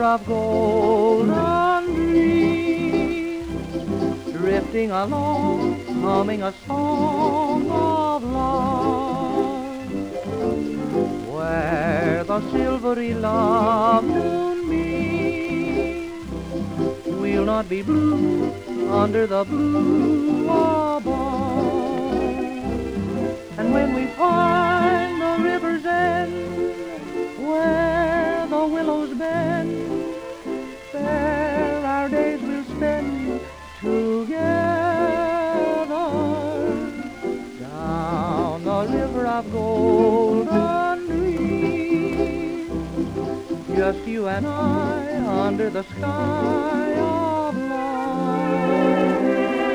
of golden dreams, drifting along, humming a song of love, where the silvery love moon beams. We'll not be blue under the blue above. And when we find the river's end, where the willows bend, there our days we'll spend together, down the river of golden dreams, just you and I under the sky of love.